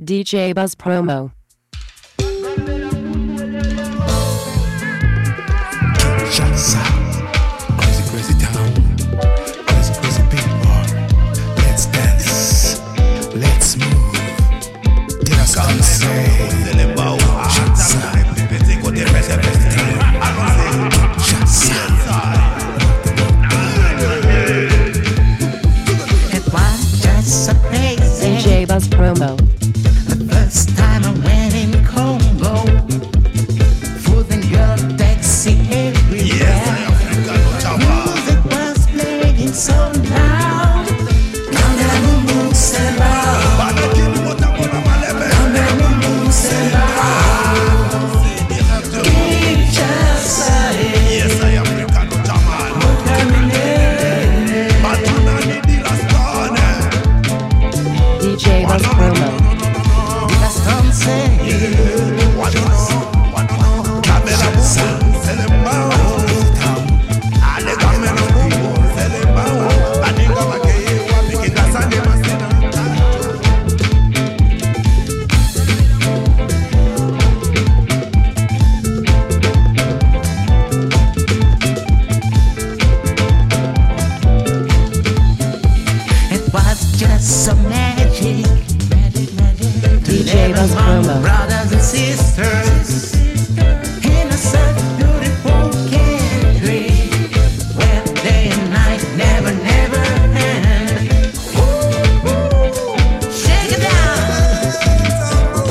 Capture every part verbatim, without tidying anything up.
D J Buzz Promo. Shots out. Crazy, crazy town. Crazy, crazy people. Let's dance. Let's move. Did I come say? Shots out. Shots out. It was just so crazy. D J Buzz Promo. The first time I went in Congo, food and girl taxi everywhere. Music was playing so loud. Cambia boom boom seba. Cambia boom boom seba. Kinshasa, Yes, I am Ricardo Jamal. D J Buzz Promo. It was just some magic. D J Buzz Promo. Brothers and sisters in a such beautiful country where day and night never, never end. Shake it down.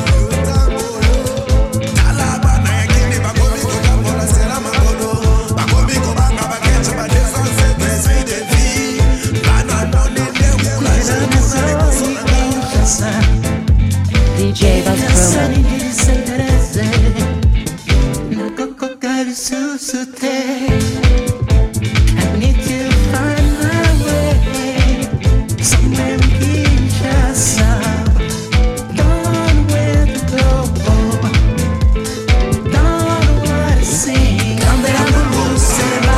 D J Buzz Promo. I need to find my way somewhere in Kinshasa. Don't know where to go, don't know what to sing. Cambia boom boom seba.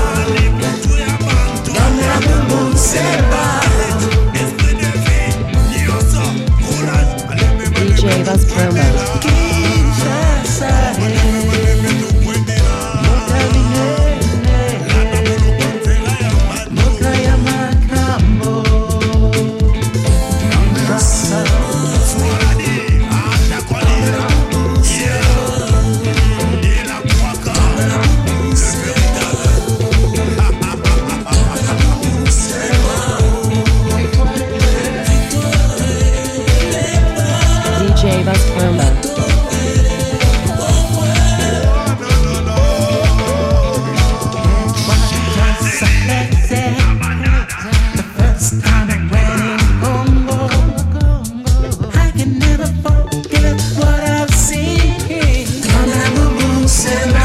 Cambia boom boom seba. D J Buzz Promo. Kinshasa, Moka ya Makambo. Rasa. D J Buzz Promo. The first time I went in Congo, I can never forget what I've seen. Cambia boom boom seba.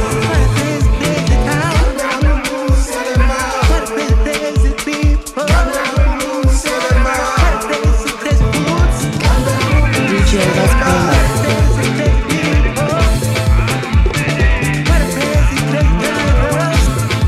What a crazy crazy people. What a crazy crazy foods. D J Buzz Promo. What a crazy crazy drivers.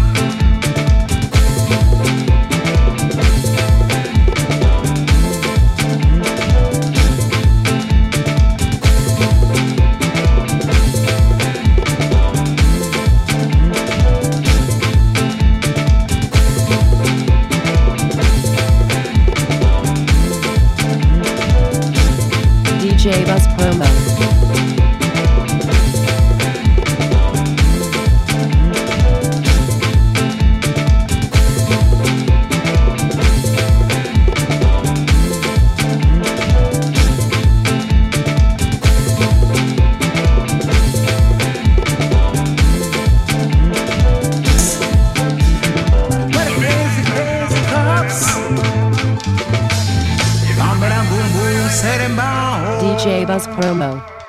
D J Buzz Promo. What a crazy crazy cops. Bam bam boom boom, set 'em down. D J Buzz Promo.